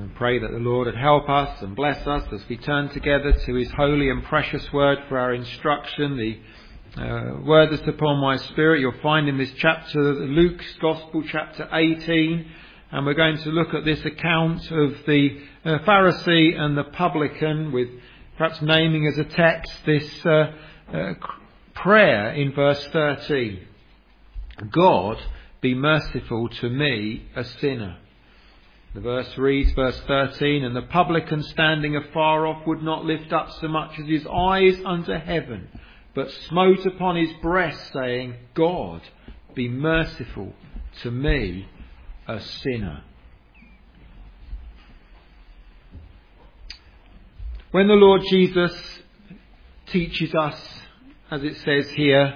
And pray that the Lord would help us and bless us as we turn together to His holy and precious word for our instruction. The word that's upon my spirit you'll find in this chapter, Luke's Gospel, chapter 18. And we're going to look at this account of the Pharisee and the publican, with perhaps naming as a text this prayer in verse 13. God, be merciful to me, a sinner. The verse reads, verse 13, and the publican standing afar off would not lift up so much as his eyes unto heaven, but smote upon his breast, saying, God, be merciful to me, a sinner. When the Lord Jesus teaches us, as it says here,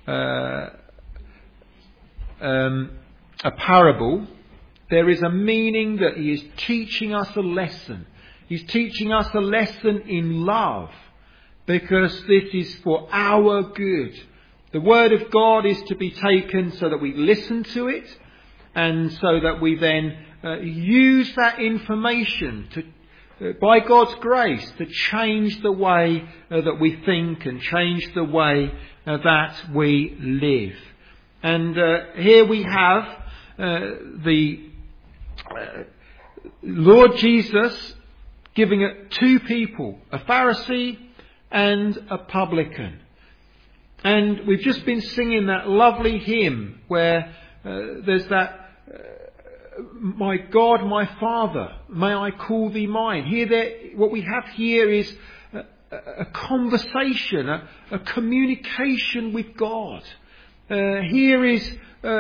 a parable, there is a meaning that He is teaching us a lesson. He's teaching us a lesson in love, because this is for our good. The Word of God is to be taken so that we listen to it, and so that we then use that information to, by God's grace, to change the way that we think and change the way that we live. And here we have the Lord Jesus giving it two people, a Pharisee and a publican. And we've just been singing that lovely hymn where there's that, my God, my Father, may I call thee mine. What we have here is a conversation, a communication with God. Here is,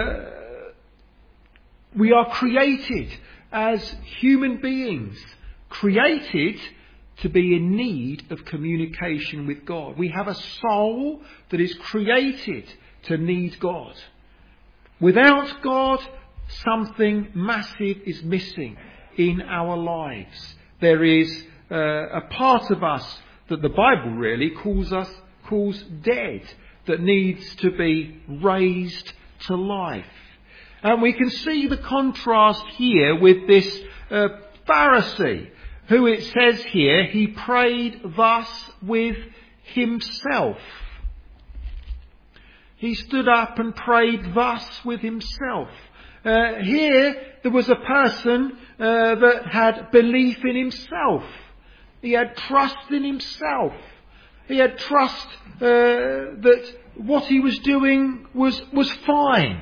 we are created as human beings, created to be in need of communication with God. We have a soul that is created to need God. Without God, something massive is missing in our lives. There is a part of us that the Bible really calls dead, that needs to be raised to life. And we can see the contrast here with this Pharisee, who it says here, he prayed thus with himself. He stood up and prayed thus with himself. Here there was a person that had belief in himself. He had trust in himself. He had trust that what he was doing was fine.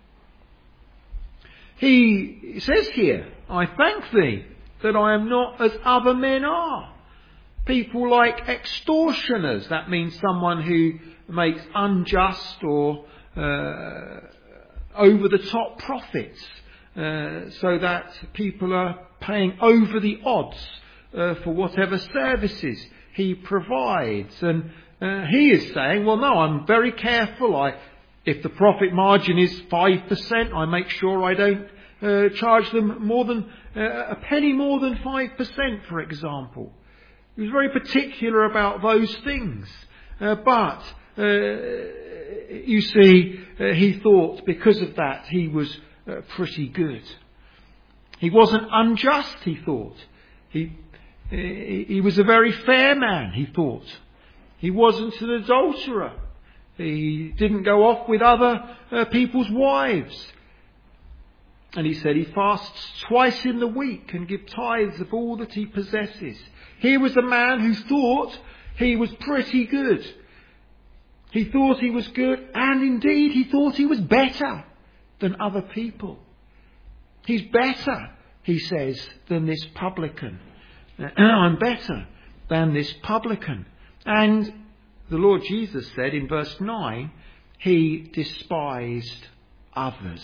He says here, I thank thee that I am not as other men are. People like extortioners, that means someone who makes unjust or over-the-top profits, so that people are paying over the odds for whatever services he provides. And he is saying, well, no, I'm very careful. If the profit margin is 5%, I make sure I don't charge them more than a penny more than 5%, for example. He was very particular about those things. But you see, he thought because of that he was pretty good. He wasn't unjust, he thought. He was a very fair man, he thought. He wasn't an adulterer. He didn't go off with other people's wives. And he said he fasts twice in the week and gives tithes of all that he possesses. Here was a man who thought he was pretty good. He thought he was good, and indeed he thought he was better than other people. He's better, he says, than this publican. I'm better than this publican. And the Lord Jesus said in verse 9, he despised others.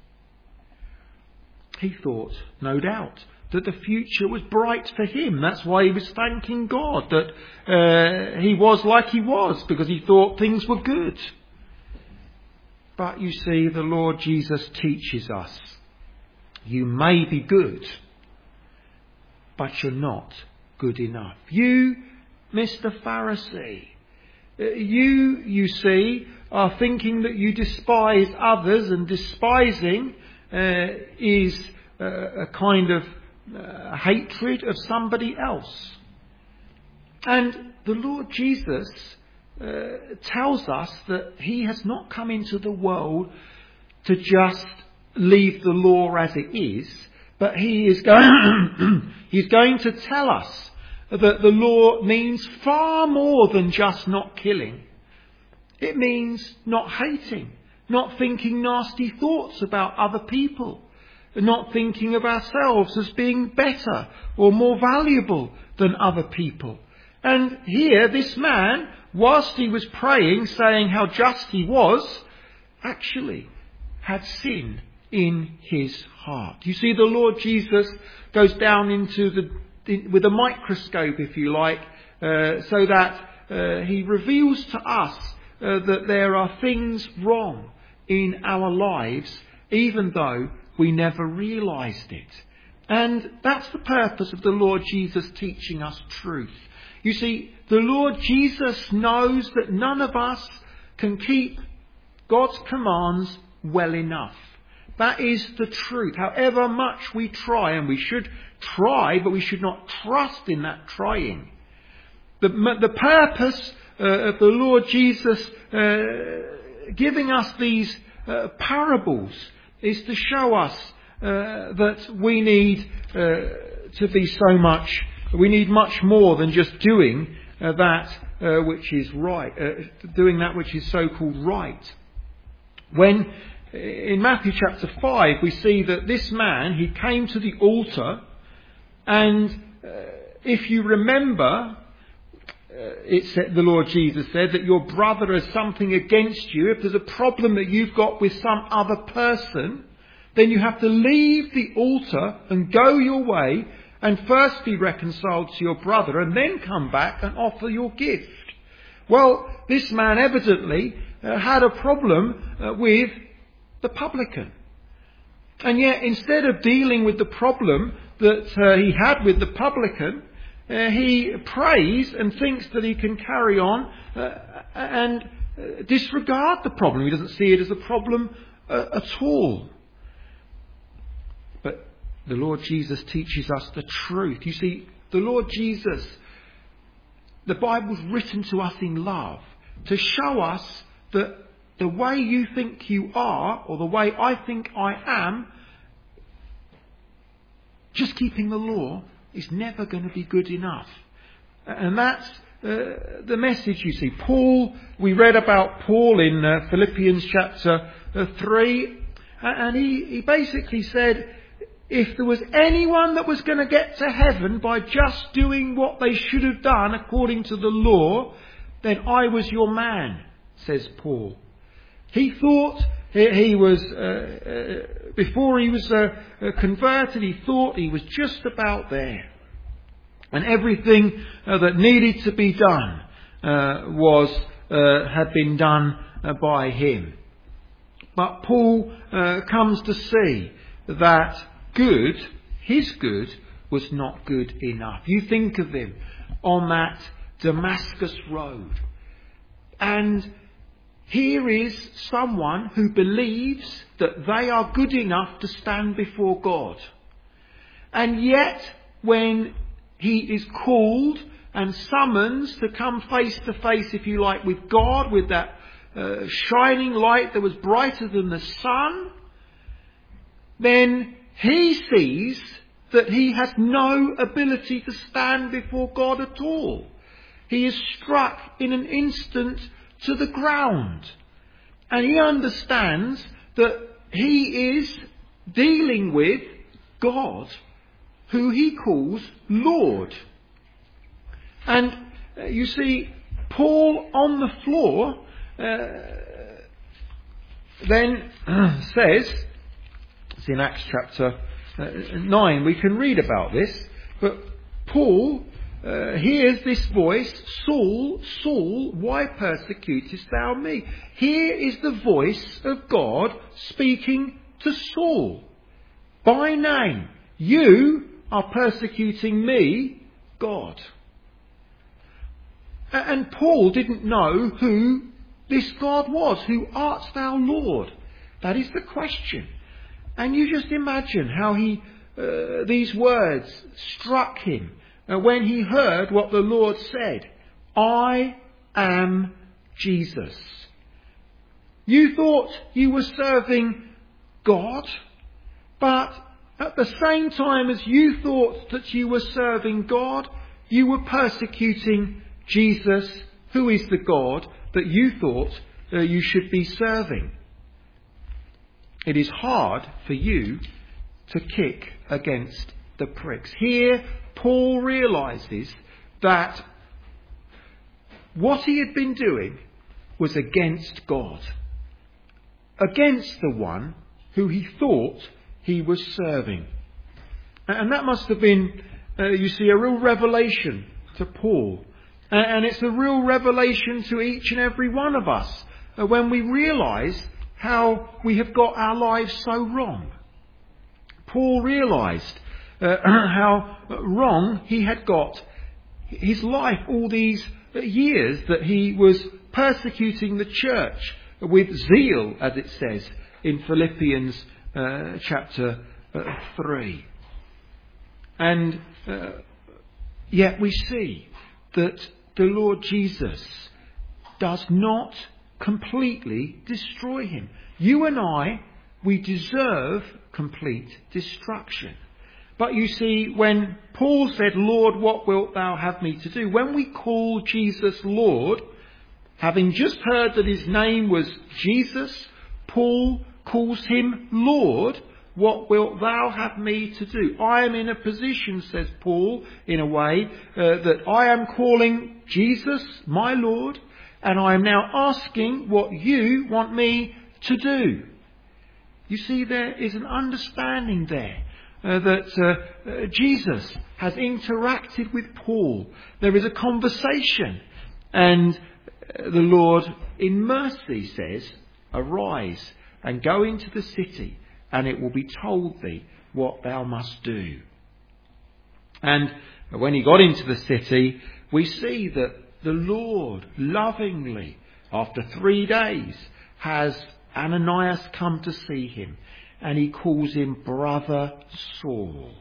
He thought, no doubt, that the future was bright for him. That's why he was thanking God that he was like he was, because he thought things were good. But you see, the Lord Jesus teaches us, you may be good, but you're not good enough. You, Mr. Pharisee, you see, are thinking that you despise others, and despising is a kind of hatred of somebody else. And the Lord Jesus tells us that he has not come into the world to just leave the law as it is, but he's going to tell us that the law means far more than just not killing. It means not hating, not thinking nasty thoughts about other people, not thinking of ourselves as being better or more valuable than other people. And here this man, whilst he was praying, saying how just he was, actually had sin in his heart. You see, the Lord Jesus goes down with a microscope, if you like, so that he reveals to us that there are things wrong in our lives, even though we never realised it. And that's the purpose of the Lord Jesus teaching us truth. You see, the Lord Jesus knows that none of us can keep God's commands well enough. That is the truth. However much we try, and we should try, but we should not trust in that trying. The purpose of the Lord Jesus giving us these parables is to show us that we need to be so much. We need much more than just doing that which is right, doing that which is so-called right. When in Matthew chapter 5 we see that this man, he came to the altar, and if you remember, the Lord Jesus said that your brother has something against you. If there's a problem that you've got with some other person, then you have to leave the altar and go your way and first be reconciled to your brother and then come back and offer your gift. Well, this man evidently had a problem with the publican. And yet, instead of dealing with the problem that he had with the publican, he prays and thinks that he can carry on and disregard the problem. He doesn't see it as a problem at all. But the Lord Jesus teaches us the truth. You see, the Lord Jesus, the Bible's written to us in love to show us that the way you think you are, or the way I think I am, just keeping the law is never going to be good enough. And that's the message, you see. We read about Paul in Philippians chapter 3, and he basically said, if there was anyone that was going to get to heaven by just doing what they should have done according to the law, then I was your man, says Paul. He thought he was, before he was converted, he thought he was just about there. And everything that needed to be done had been done by him. But Paul comes to see that his good was not good enough. You think of him on that Damascus road. And here is someone who believes that they are good enough to stand before God. And yet, when he is called and summoned to come face to face, if you like, with God, with that shining light that was brighter than the sun, then he sees that he has no ability to stand before God at all. He is struck in an instant to the ground. And he understands that he is dealing with God, who he calls Lord. And you see, Paul on the floor then says, it's in Acts chapter 9, we can read about this, but Paul hears this voice, Saul, Saul, why persecutest thou me? Here is the voice of God speaking to Saul by name. You are persecuting me, God. And Paul didn't know who this God was. Who art thou, Lord? That is the question. And you just imagine how he these words struck him when he heard what the Lord said. I am Jesus. You thought you were serving God, but at the same time as you thought that you were serving God, you were persecuting Jesus, who is the God that you thought you should be serving. It is hard for you to kick against the pricks. Here, Paul realises that what he had been doing was against God, against the one who he thought he was serving. And that must have been, you see, a real revelation to Paul. And it's a real revelation to each and every one of us when we realise how we have got our lives so wrong. Paul realised how wrong he had got his life all these years that he was persecuting the church with zeal, as it says in Philippians chapter 3. And yet we see that the Lord Jesus does not completely destroy him. You and I, we deserve complete destruction. But you see, when Paul said, Lord, what wilt thou have me to do? When we call Jesus Lord, having just heard that his name was Jesus, Paul calls him Lord. What wilt thou have me to do? I am in a position, says Paul, in a way, that I am calling Jesus my Lord, and I am now asking what you want me to do. You see, there is an understanding there that Jesus has interacted with Paul. There is a conversation, and the Lord in mercy says, arise and go into the city, and it will be told thee what thou must do. And when he got into the city, we see that the Lord lovingly, after 3 days, has Ananias come to see him, and he calls him Brother Saul.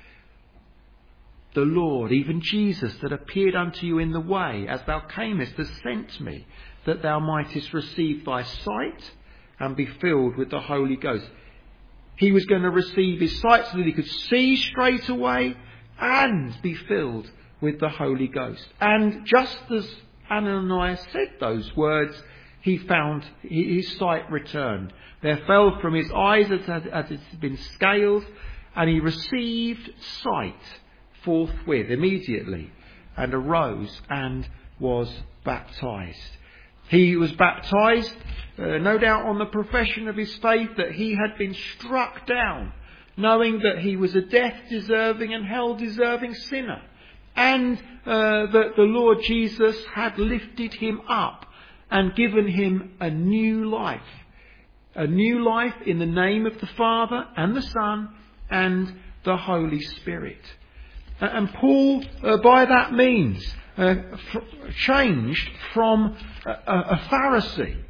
The Lord, even Jesus, that appeared unto you in the way as thou camest, has sent me, that thou mightest receive thy sight and be filled with the Holy Ghost. He was going to receive his sight so that he could see straight away and be filled with the Holy Ghost. And just as Ananias said those words, he found his sight returned. There fell from his eyes as it had been scales, and he received sight forthwith, immediately, and arose and was baptized. He was baptized, no doubt on the profession of his faith that he had been struck down, knowing that he was a death-deserving and hell-deserving sinner, and that the Lord Jesus had lifted him up and given him a new life. A new life in the name of the Father and the Son and the Holy Spirit. And Paul, by that means, changed from a Pharisee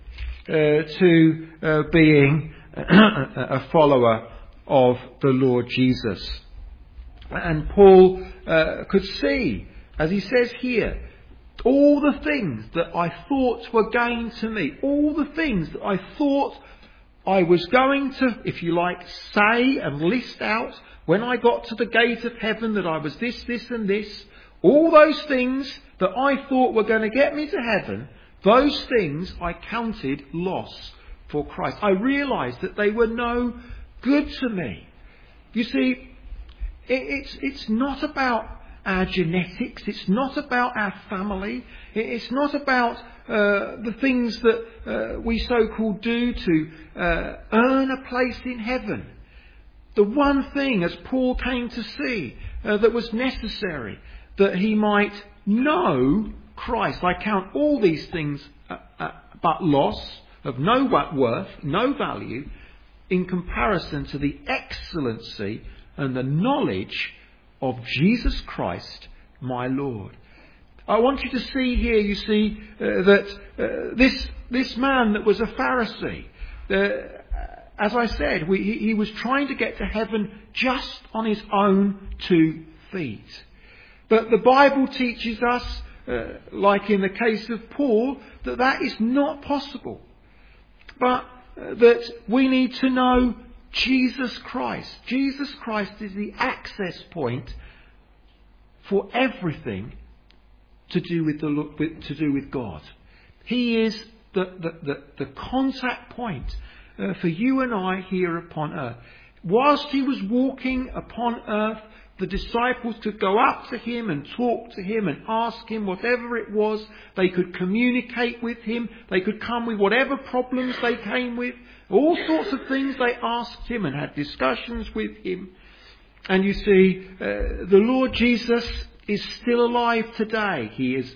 to being a follower of the Lord Jesus. And Paul could see, as he says here, all the things that I thought were gain to me, all the things that I thought I was going to, if you like, say and list out when I got to the gate of heaven that I was this, this and this, all those things that I thought were going to get me to heaven, those things I counted loss for Christ. I realised that they were no good to me. You see, it's not about our genetics, it's not about our family, it's not about the things that we so-called do to earn a place in heaven. The one thing, as Paul came to see, that was necessary, that he might know Christ. I count all these things but loss, of no worth, no value, in comparison to the excellency and the knowledge of Jesus Christ, my Lord. I want you to see here, you see, that this man that was a Pharisee, as I said, he was trying to get to heaven just on his own 2 feet. But the Bible teaches us, like in the case of Paul, that is not possible. But that we need to know Jesus Christ. Jesus Christ is the access point for everything to do with God. He is the contact point for you and I here upon earth. Whilst he was walking upon earth, the disciples could go up to him and talk to him and ask him whatever it was. They could communicate with him. They could come with whatever problems they came with. All sorts of things they asked him and had discussions with him. And you see, the Lord Jesus is still alive today. He is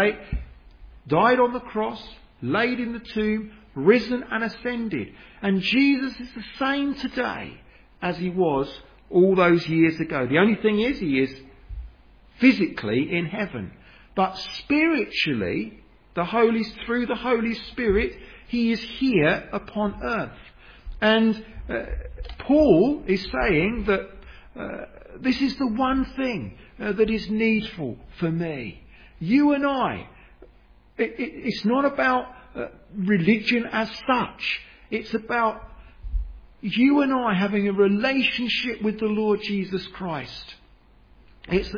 died on the cross, laid in the tomb, risen and ascended. And Jesus is the same today as he was all those years ago. The only thing is, he is physically in heaven. But spiritually, through the Holy Spirit, he is here upon earth. And Paul is saying that this is the one thing that is needful for me. You and I, it's not about religion as such. It's about you and I having a relationship with the Lord Jesus Christ. It's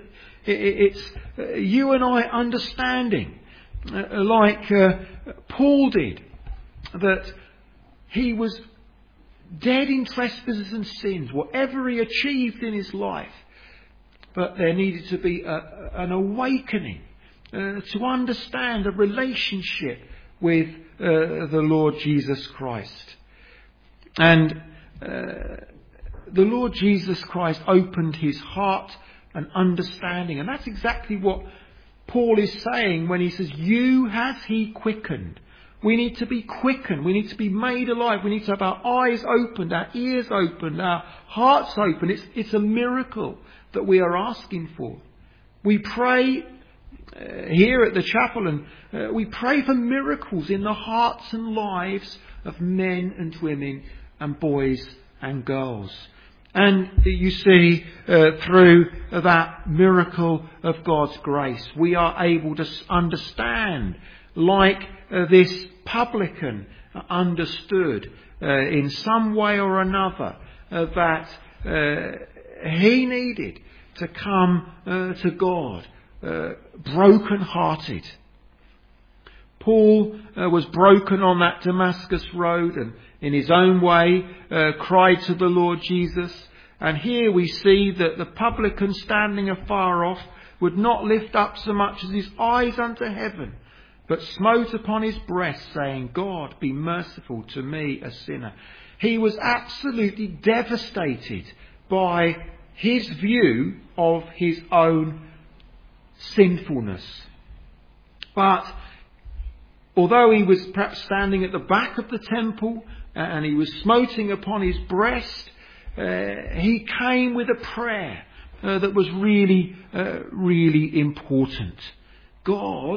you and I understanding, like Paul did, that he was dead in trespasses and sins, whatever he achieved in his life. But there needed to be an awakening to understand a relationship with the Lord Jesus Christ. And the Lord Jesus Christ opened his heart and understanding. And that's exactly what Paul is saying when he says, you has he quickened. We need to be quickened. We need to be made alive. We need to have our eyes opened, our ears opened, our hearts open. It's a miracle that we are asking for. We pray here at the chapel, and we pray for miracles in the hearts and lives of men and women and boys and girls. And you see, through that miracle of God's grace, we are able to understand, like this publican understood in some way or another, that he needed to come to God broken-hearted. Paul was broken on that Damascus road and in his own way cried to the Lord Jesus. And here we see that the publican standing afar off would not lift up so much as his eyes unto heaven, but smote upon his breast, saying, God, be merciful to me, a sinner. He was absolutely devastated by his view of his own sinfulness. But although he was perhaps standing at the back of the temple and he was smoting upon his breast, he came with a prayer that was really, really important. God,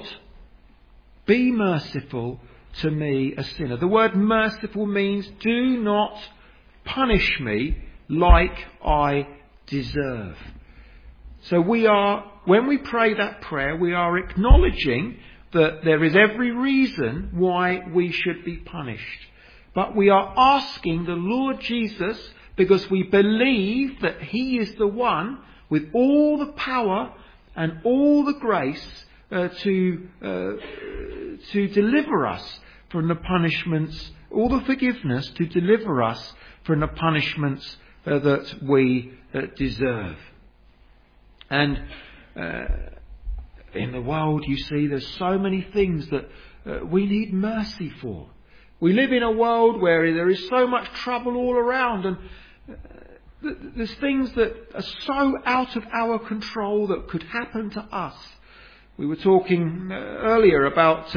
be merciful to me, a sinner. The word merciful means do not punish me like I deserve. So when we pray that prayer, we are acknowledging that there is every reason why we should be punished. But we are asking the Lord Jesus, because we believe that he is the one with all the power and all the grace to deliver us from the punishments, all the forgiveness to deliver us from the punishments that we deserve. And in the world, you see, there's so many things that we need mercy for. We live in a world where there is so much trouble all around, and there's things that are so out of our control that could happen to us. We were talking earlier about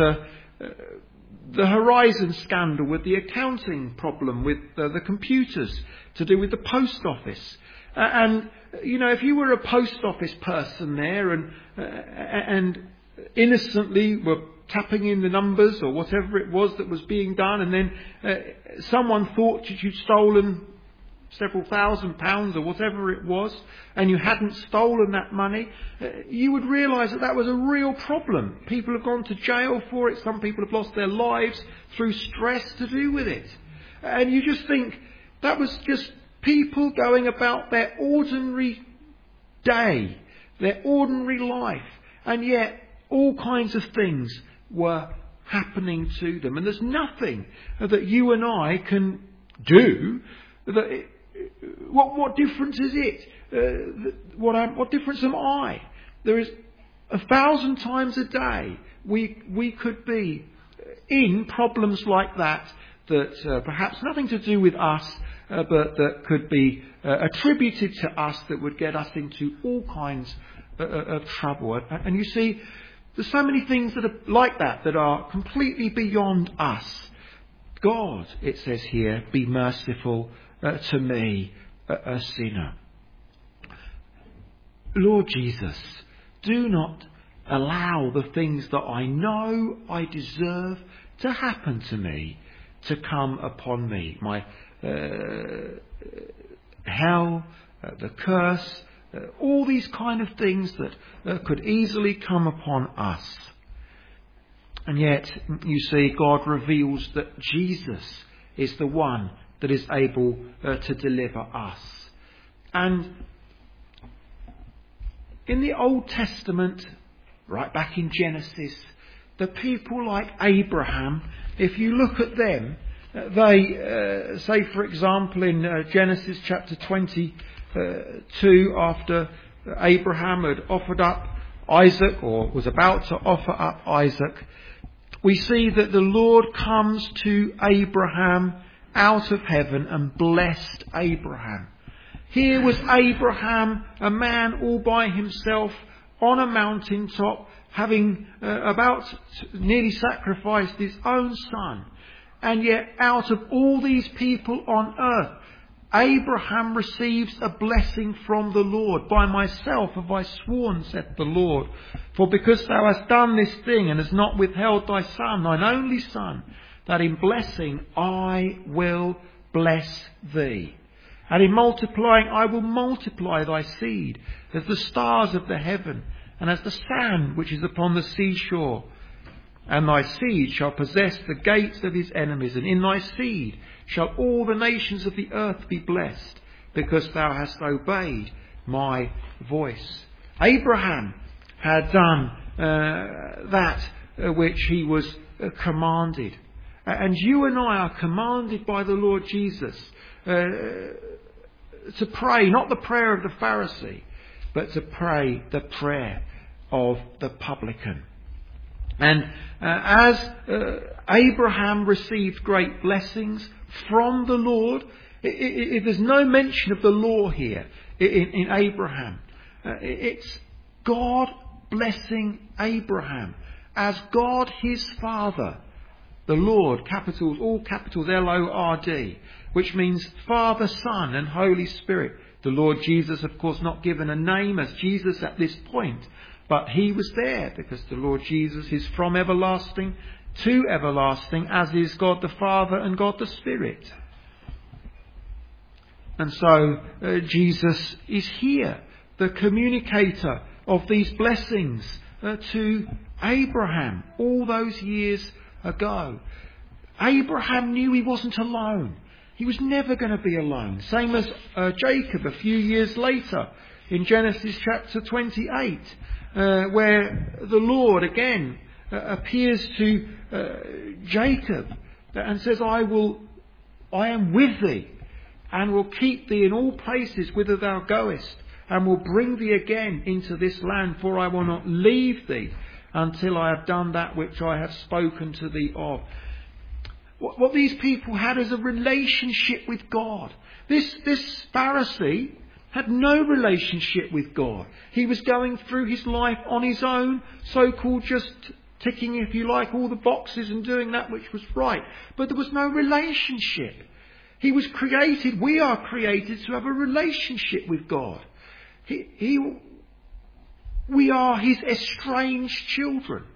the Horizon scandal with the accounting problem with the computers to do with the post office. And, you know, if you were a post office person there and innocently were tapping in the numbers or whatever it was that was being done, and then someone thought that you'd stolen several £1,000s or whatever it was, and you hadn't stolen that money, you would realise that was a real problem. People have gone to jail for it. Some people have lost their lives through stress to do with it. And you just think that was just people going about their ordinary day, their ordinary life, and yet all kinds of things were happening to them. And there's nothing that you and I can do that. What difference is it? What difference am I? There is 1,000 times a day we could be in problems like that perhaps nothing to do with us, but that could be attributed to us, that would get us into all kinds of trouble. And you see, there's so many things that are like that are completely beyond us. God, it says here, be merciful to me, a sinner. Lord Jesus, do not allow the things that I know I deserve to happen to me to come upon me. My hell, the curse, all these kind of things that could easily come upon us. And yet, you see, God reveals that Jesus is the one that is able to deliver us. And in the Old Testament, right back in Genesis, the people like Abraham, if you look at them, they say, for example, in Genesis chapter 22, after Abraham had offered up Isaac, or was about to offer up Isaac, we see that the Lord comes to Abraham out of heaven and blessed Abraham. Here was Abraham, a man all by himself on a mountaintop, having about nearly sacrificed his own son. And yet out of all these people on earth, Abraham receives a blessing from the Lord. By myself have I sworn, saith the Lord, for because thou hast done this thing and hast not withheld thy son, thine only son, that in blessing I will bless thee. And in multiplying I will multiply thy seed as the stars of the heaven and as the sand which is upon the seashore. And thy seed shall possess the gates of his enemies, and in thy seed shall all the nations of the earth be blessed, because thou hast obeyed my voice. Abraham had done that which he was commanded. And you and I are commanded by the Lord Jesus to pray, not the prayer of the Pharisee, but to pray the prayer of the publican. And as Abraham received great blessings from the Lord, there's no mention of the law here in Abraham. It's God blessing Abraham as God his Father, the Lord, capitals, all capitals, Lord, which means Father, Son and Holy Spirit. The Lord Jesus, of course, not given a name as Jesus at this point, but he was there because the Lord Jesus is from everlasting to everlasting, as is God the Father and God the Spirit. And so Jesus is here, the communicator of these blessings to Abraham all those years ago. Abraham knew he wasn't alone. He was never going to be alone. Same as Jacob a few years later in Genesis chapter 28. Where the Lord again appears to Jacob and says, I am with thee, and will keep thee in all places whither thou goest, and will bring thee again into this land, for I will not leave thee until I have done that which I have spoken to thee of. What these people had is a relationship with God. This Pharisee had no relationship with God. He was going through his life on his own, so-called just ticking, if you like, all the boxes and doing that which was right. But there was no relationship. He was created, we are created to have a relationship with God. We are his estranged children.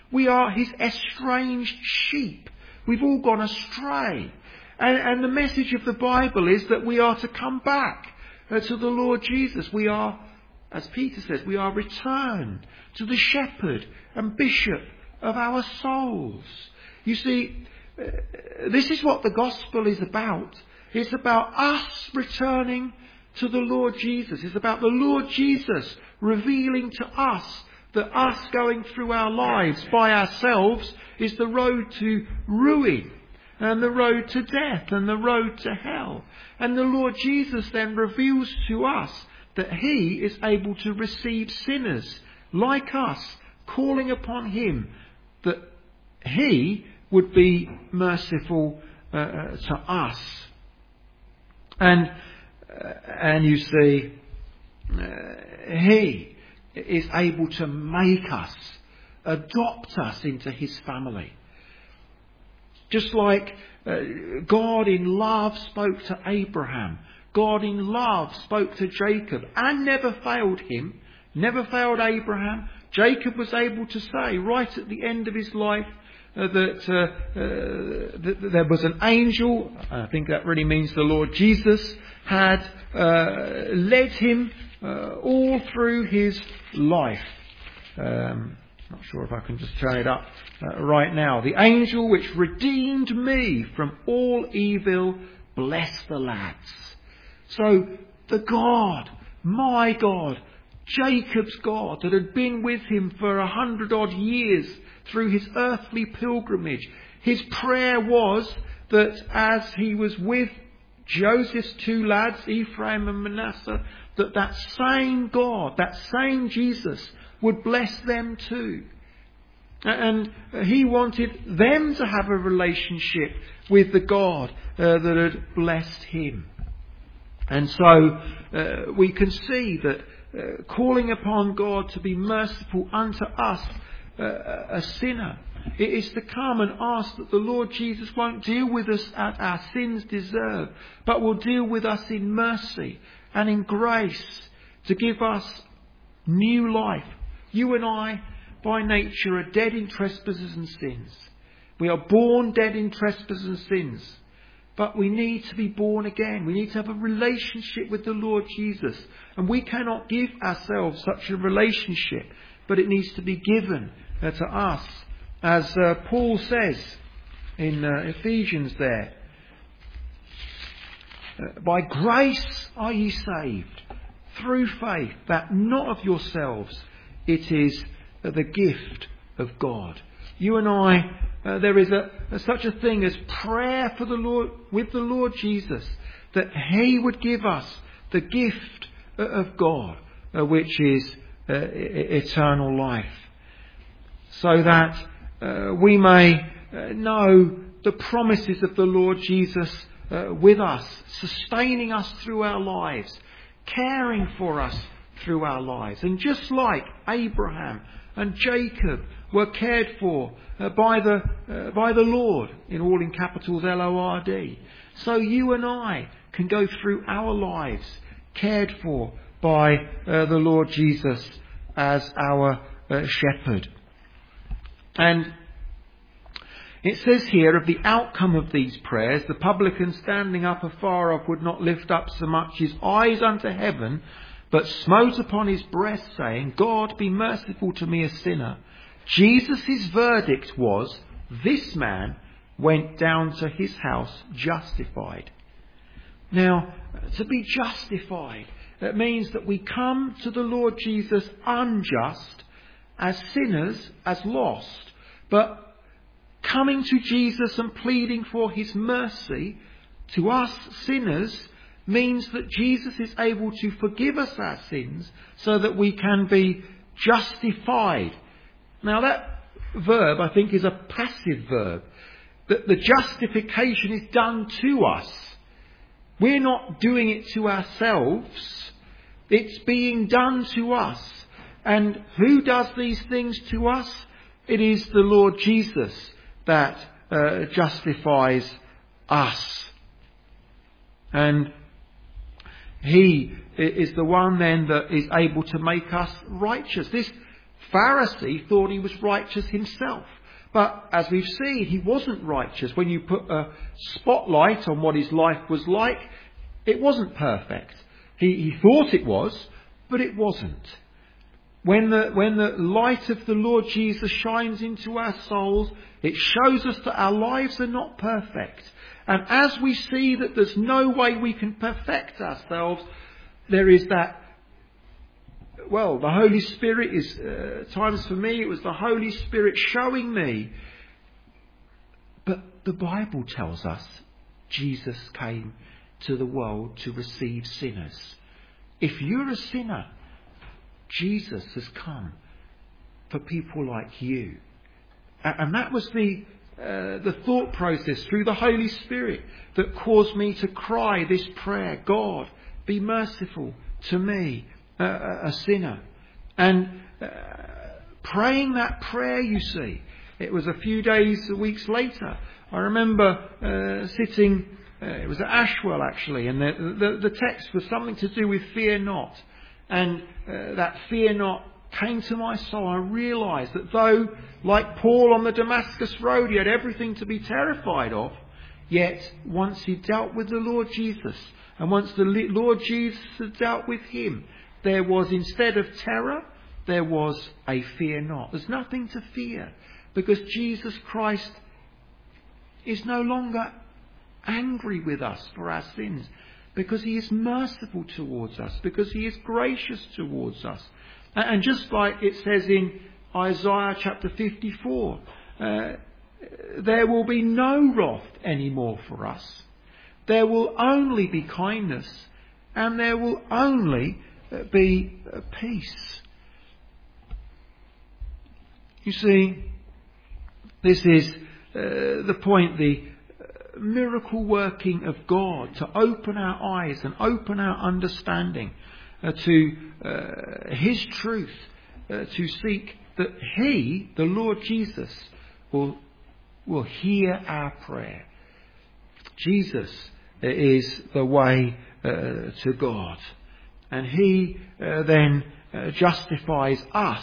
We are his estranged sheep. We've all gone astray. And the message of the Bible is that we are to come back to the Lord Jesus. We are, as Peter says, we are returned to the shepherd and bishop of our souls. You see, this is what the gospel is about. It's about us returning to the Lord Jesus. It's about the Lord Jesus revealing to us that us going through our lives by ourselves is the road to ruin and the road to death and the road to hell. And the Lord Jesus then reveals to us that he is able to receive sinners like us, calling upon him, that he would be merciful to us. And you see, he is able to make us, adopt us into his family. Just like God in love spoke to Abraham, God in love spoke to Jacob and never failed him, never failed Abraham. Jacob was able to say right at the end of his life that there was an angel, I think that really means the Lord Jesus, had led him all through his life. Not sure if I can just turn it up right now. The angel which redeemed me from all evil, bless the lads. So the God, my God, Jacob's God, that had been with him for 100 odd years through his earthly pilgrimage, his prayer was that as he was with Joseph's two lads, Ephraim and Manasseh, that same God, that same Jesus would bless them too. And he wanted them to have a relationship with the God that had blessed him. And so we can see that calling upon God to be merciful unto us, a sinner, it is to come and ask that the Lord Jesus won't deal with us as our sins deserve, but will deal with us in mercy and in grace to give us new life. You and I, by nature, are dead in trespasses and sins. We are born dead in trespasses and sins. But we need to be born again. We need to have a relationship with the Lord Jesus. And we cannot give ourselves such a relationship, but it needs to be given to us. As Paul says in Ephesians there, by grace are ye saved, through faith, that not of yourselves, it is the gift of God. You and I, there is such a thing as prayer for the Lord, with the Lord Jesus, that he would give us the gift of God, which is eternal life, so that we may know the promises of the Lord Jesus with us, sustaining us through our lives, caring for us through our lives. And just like Abraham and Jacob were cared for by the Lord, in capitals Lord, so you and I can go through our lives cared for by the Lord Jesus as our shepherd. And it says here of the outcome of these prayers, the publican standing up afar off would not lift up so much his eyes unto heaven, but smote upon his breast, saying, God, be merciful to me, a sinner. Jesus' verdict was, this man went down to his house justified. Now, to be justified, that means that we come to the Lord Jesus unjust, as sinners, as lost, but coming to Jesus and pleading for his mercy to us sinners means that Jesus is able to forgive us our sins so that we can be justified. Now that verb, I think, is a passive verb. That the justification is done to us. We're not doing it to ourselves. It's being done to us. And who does these things to us? It is the Lord Jesus that justifies us. And he is the one then that is able to make us righteous. This Pharisee thought he was righteous himself. But as we've seen, he wasn't righteous. When you put a spotlight on what his life was like, it wasn't perfect. He thought it was, but it wasn't. When the light of the Lord Jesus shines into our souls, it shows us that our lives are not perfect. And as we see that there's no way we can perfect ourselves, there is that, well, the Holy Spirit is, times for me, it was the Holy Spirit showing me. But the Bible tells us Jesus came to the world to receive sinners. If you're a sinner, Jesus has come for people like you. And that was the thought process through the Holy Spirit that caused me to cry this prayer, God, be merciful to me, a sinner. And praying that prayer, you see, it was a few days, weeks later. I remember sitting, it was at Ashwell actually, and the text was something to do with fear not. And that fear not came to my soul. I realised that though, like Paul on the Damascus road, he had everything to be terrified of, yet once he dealt with the Lord Jesus, and once the Lord Jesus had dealt with him, there was, instead of terror, there was a fear not. There's nothing to fear, because Jesus Christ is no longer angry with us for our sins, because he is merciful towards us, because he is gracious towards us. And just like it says in Isaiah chapter 54, there will be no wrath anymore for us. There will only be kindness, and there will only be peace. You see, this is the point, the miracle working of God to open our eyes and open our understanding to his truth, to seek that he, the Lord Jesus, will hear our prayer. Jesus is the way to God, and he then justifies us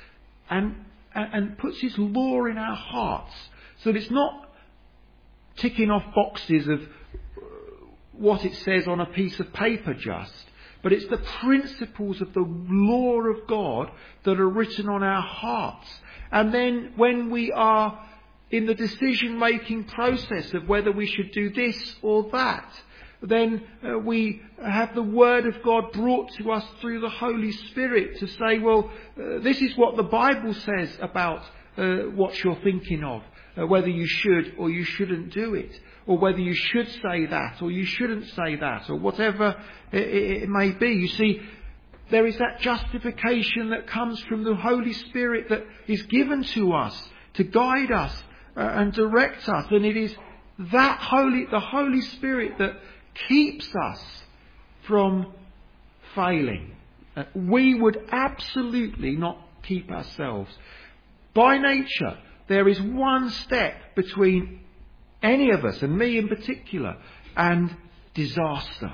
and puts his law in our hearts, so that it's not ticking off boxes of what it says on a piece of paper just, but it's the principles of the law of God that are written on our hearts. And then when we are in the decision-making process of whether we should do this or that, then we have the Word of God brought to us through the Holy Spirit to say, well, this is what the Bible says about what you're thinking of. Whether you should or you shouldn't do it, or whether you should say that or you shouldn't say that, or whatever it may be. You see, there is that justification that comes from the Holy Spirit that is given to us to guide us and direct us, and it is that the Holy Spirit that keeps us from failing. We would absolutely not keep ourselves. By nature, there is one step between any of us, and me in particular, and disaster.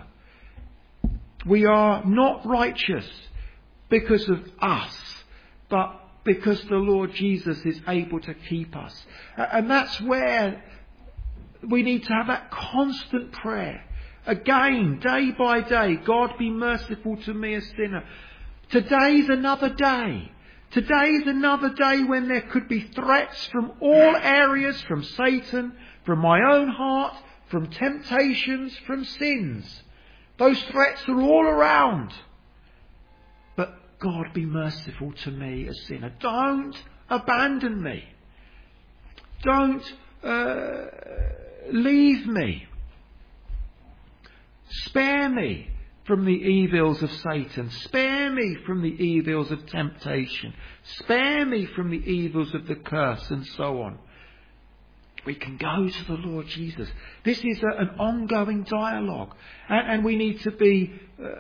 We are not righteous because of us, but because the Lord Jesus is able to keep us. And that's where we need to have that constant prayer. Again, day by day, God be merciful to me, a sinner. Today's another day. Today is another day when there could be threats from all areas, from Satan, from my own heart, from temptations, from sins. Those threats are all around. But God, be merciful to me, a sinner. Don't abandon me. Don't leave me. Spare me from the evils of Satan. Spare me from the evils of temptation. Spare me from the evils of the curse, and so on. We can go to the Lord Jesus. This is an ongoing dialogue. And we need to be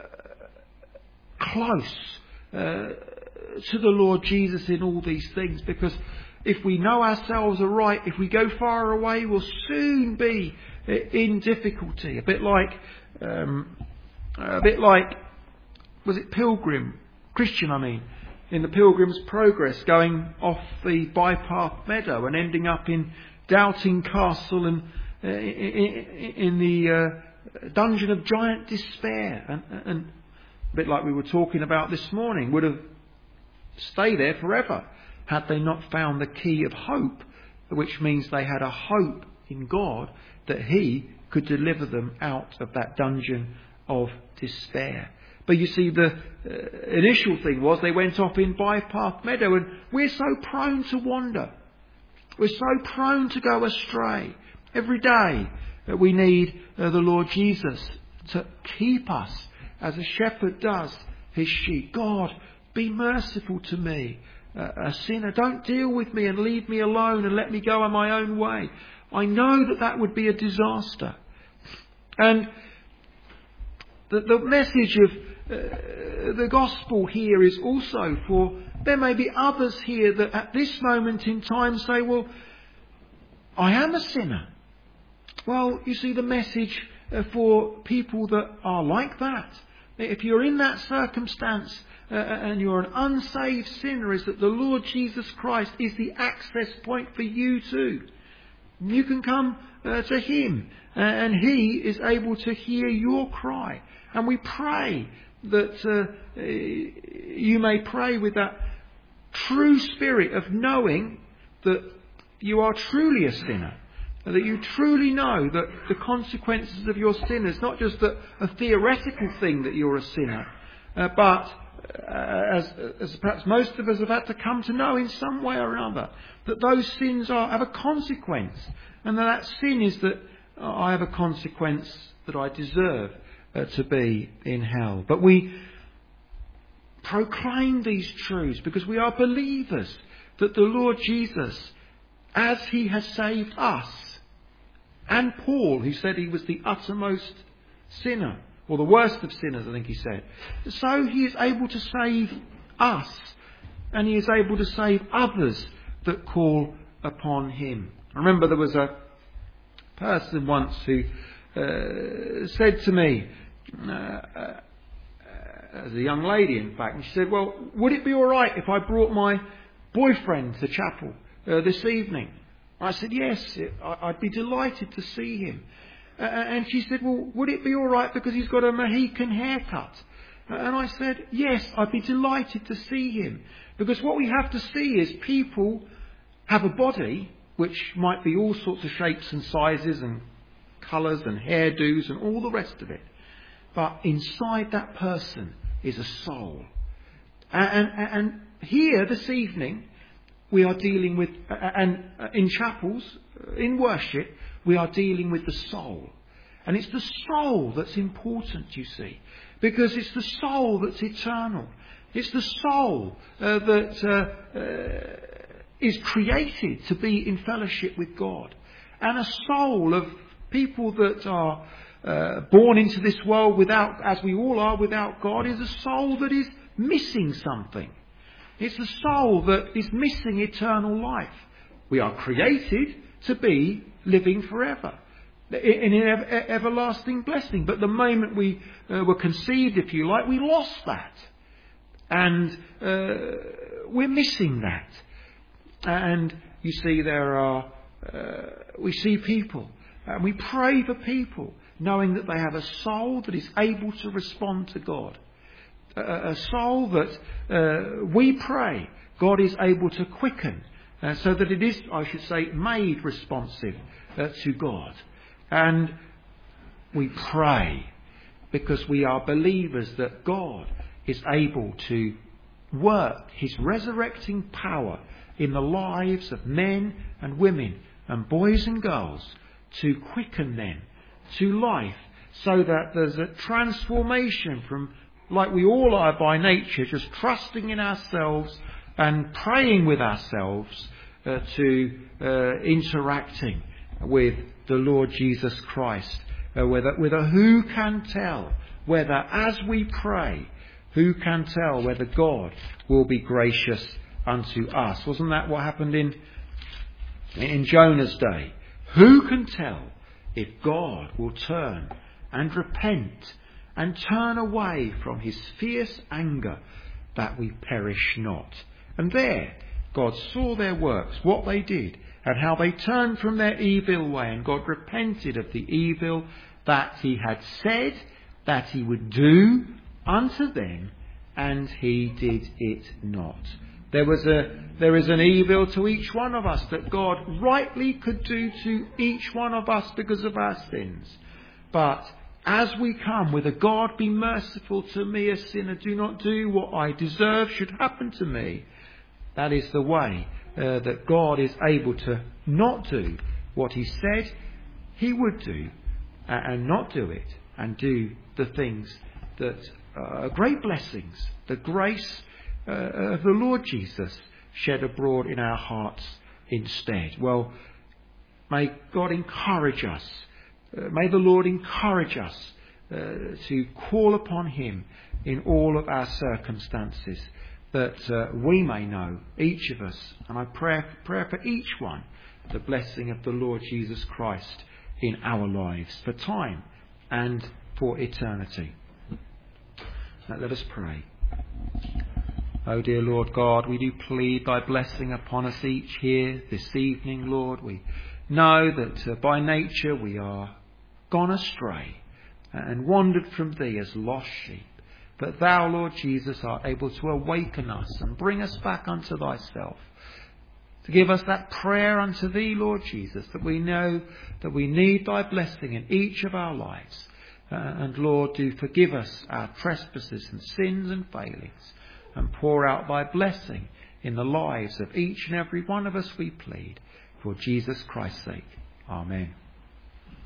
close to the Lord Jesus in all these things, because if we know ourselves aright, if we go far away, we'll soon be in difficulty. A bit like, was it Christian, in the Pilgrim's Progress, going off the bypath meadow and ending up in Doubting Castle and in the dungeon of giant despair, and a bit like we were talking about this morning, would have stayed there forever had they not found the key of hope, which means they had a hope in God that He could deliver them out of that dungeon of despair. But you see, the initial thing was they went off in bypath meadow, and we're so prone to wander. We're so prone to go astray. Every day we need the Lord Jesus to keep us as a shepherd does his sheep. God, be merciful to me, a sinner. Don't deal with me and leave me alone and let me go on my own way. I know that would be a disaster. And the message of the gospel here is also for, there may be others here that at this moment in time say, well, I am a sinner. Well, you see, the message for people that are like that, if you're in that circumstance and you're an unsaved sinner, is that the Lord Jesus Christ is the access point for you too. You can come to Him and He is able to hear your cry. And we pray that you may pray with that true spirit of knowing that you are truly a sinner, that you truly know that the consequences of your sin is not just a theoretical thing that you're a sinner, but as perhaps most of us have had to come to know in some way or another, that those sins have a consequence, and that sin is that I have a consequence that I deserve to be in hell. But we proclaim these truths because we are believers that the Lord Jesus, as He has saved us, and Paul, who said he was the uttermost sinner, or the worst of sinners, I think he said, so He is able to save us, and He is able to save others that call upon Him. I remember there was a person once who said to me, as a young lady in fact, and she said, well, would it be all right if I brought my boyfriend to chapel this evening? I said, yes, I'd be delighted to see him. And she said, well, would it be all right because he's got a Mohican haircut? And I said, yes, I'd be delighted to see him. Because what we have to see is people have a body which might be all sorts of shapes and sizes and colours and hairdos and all the rest of it. But inside that person is a soul. And here this evening, we are dealing with, and in chapels, in worship, we are dealing with the soul. And it's the soul that's important, you see, because it's the soul that's eternal. It's the soul that is created to be in fellowship with God. And a soul of people that are born into this world without, as we all are, without God, is a soul that is missing something. It's the soul that is missing eternal life. We are created to be living forever, in an everlasting blessing. But the moment we were conceived, if you like, we lost that. And we're missing that. And you see, we see people, and we pray for people, knowing that they have a soul that is able to respond to God. A soul that we pray God is able to quicken, so that it is, I should say, made responsive to God. And we pray because we are believers that God is able to work His resurrecting power in the lives of men and women and boys and girls to quicken them to life, so that there's a transformation from, like we all are by nature, just trusting in ourselves and praying with ourselves, to interacting with the Lord Jesus Christ. With a who can tell whether, as we pray, who can tell whether God will be gracious unto us? Wasn't that what happened in Jonah's day? Who can tell if God will turn and repent and turn away from His fierce anger that we perish not. And there, God saw their works, what they did, and how they turned from their evil way, and God repented of the evil that he had said that he would do unto them, and he did it not. There is an evil to each one of us that God rightly could do to each one of us because of our sins. But as we come with a God, be merciful to me, a sinner, do not do what I deserve should happen to me. That is the way that God is able to not do what he said he would do, and not do it, and do the things that are great blessings, the grace of the Lord Jesus shed abroad in our hearts instead. Well, may God encourage us. May the Lord encourage us to call upon him in all of our circumstances, that we may know, each of us, and I pray for each one, the blessing of the Lord Jesus Christ in our lives, for time and for eternity. Now let us pray. Oh dear Lord God, we do plead thy blessing upon us each here this evening, Lord. We know that by nature we are gone astray and wandered from thee as lost sheep. But thou, Lord Jesus, art able to awaken us and bring us back unto thyself. To give us that prayer unto thee, Lord Jesus, that we know that we need thy blessing in each of our lives. And Lord, do forgive us our trespasses and sins and failings, and pour out thy blessing in the lives of each and every one of us, we plead. For Jesus Christ's sake. Amen.